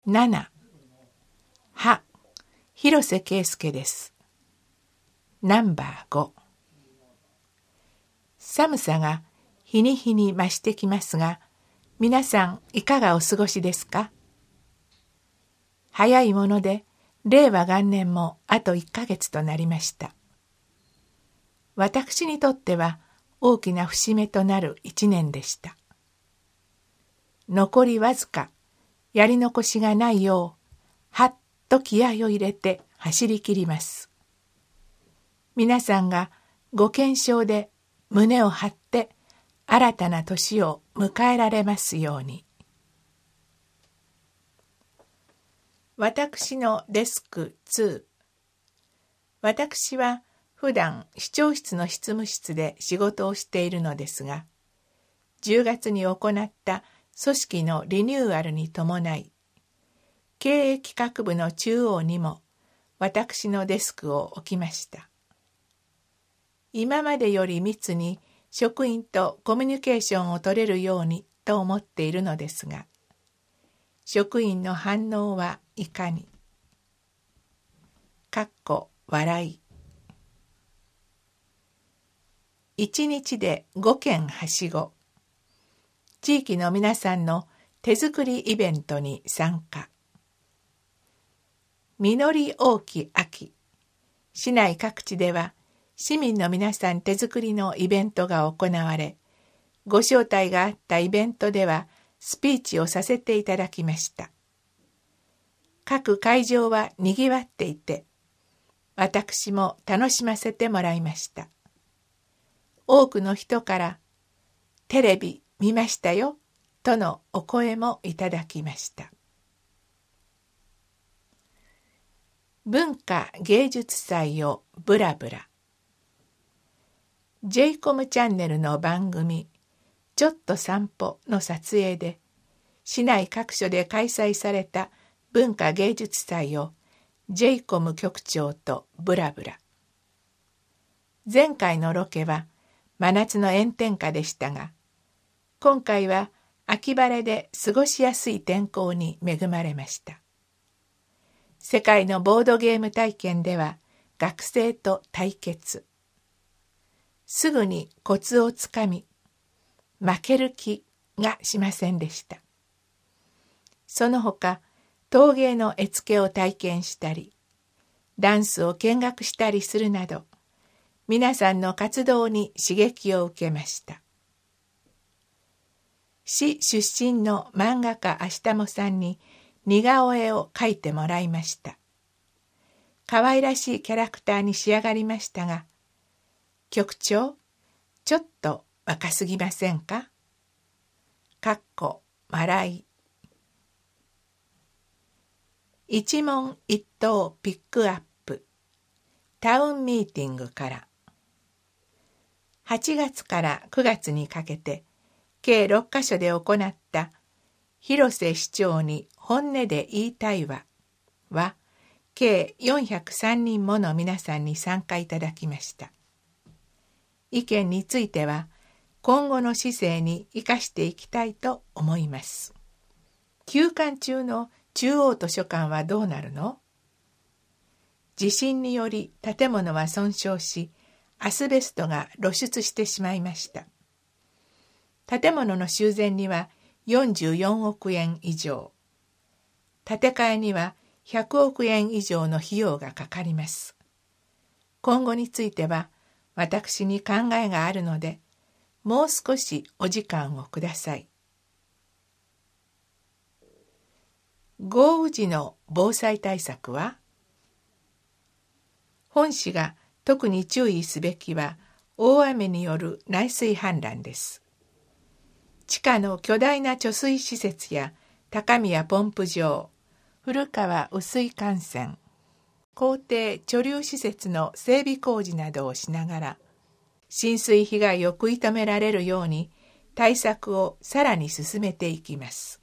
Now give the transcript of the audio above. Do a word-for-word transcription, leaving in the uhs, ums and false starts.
なな、は、広瀬圭介です。ナンバーご。寒さが日に日に増してきますが、皆さんいかがお過ごしですか？早いもので、令和元年もあといっかげつとなりました。私にとっては大きな節目となる一年でした。残りわずか、やり残しがないよう、はっと気合を入れて走り切ります。皆さんがご健勝で胸を張って新たな年を迎えられますように。私のデスクに。私は普段市長室の執務室で仕事をしているのですが、じゅうがつに行った組織のリニューアルに伴い、経営企画部の中央にも私のデスクを置きました。今までより密に職員とコミュニケーションを取れるようにと思っているのですが、職員の反応はいかに。かっこ笑い。一日でごけんはしご。地域の皆さんの手作りイベントに参加。実り多き秋。市内各地では市民の皆さん手作りのイベントが行われ、ご招待があったイベントではスピーチをさせていただきました。各会場はにぎわっていて、私も楽しませてもらいました。多くの人からテレビ見ましたよとのお声もいただきました。文化芸術祭をブラブラ。ジェイコム チャンネルの番組ちょっと散歩の撮影で、市内各所で開催された文化芸術祭を ジェイコム 局長とブラブラ。前回のロケは真夏の炎天下でしたが、今回は秋晴れで過ごしやすい天候に恵まれました。世界のボードゲーム体験では学生と対決。すぐにコツをつかみ、負ける気がしませんでした。その他、陶芸の絵付けを体験したり、ダンスを見学したりするなど、皆さんの活動に刺激を受けました。市出身の漫画家あしたもさんに似顔絵を描いてもらいました。可愛らしいキャラクターに仕上がりましたが、局長、ちょっと若すぎませんか？かっこ笑い。一問一答ピックアップ。タウンミーティングから。はちがつからくがつにかけて、計ろっかしょで行った広瀬市長に本音で言いたいわは、計よんひゃくさんにんもの皆さんに参加いただきました。意見については、今後の市政に生かしていきたいと思います。休館中の中央図書館はどうなるの？地震により建物は損傷し、アスベストが露出してしまいました。建物の修繕にはよんじゅうよんおくえん以上、建て替えにはひゃくおくえん以上の費用がかかります。今後については私に考えがあるので、もう少しお時間をください。豪雨時の防災対策は？本市が特に注意すべきは大雨による内水氾濫です。地下の巨大な貯水施設や高宮ポンプ場、古川雨水管線、校庭貯留施設の整備工事などをしながら、浸水被害を食い止められるように対策をさらに進めていきます。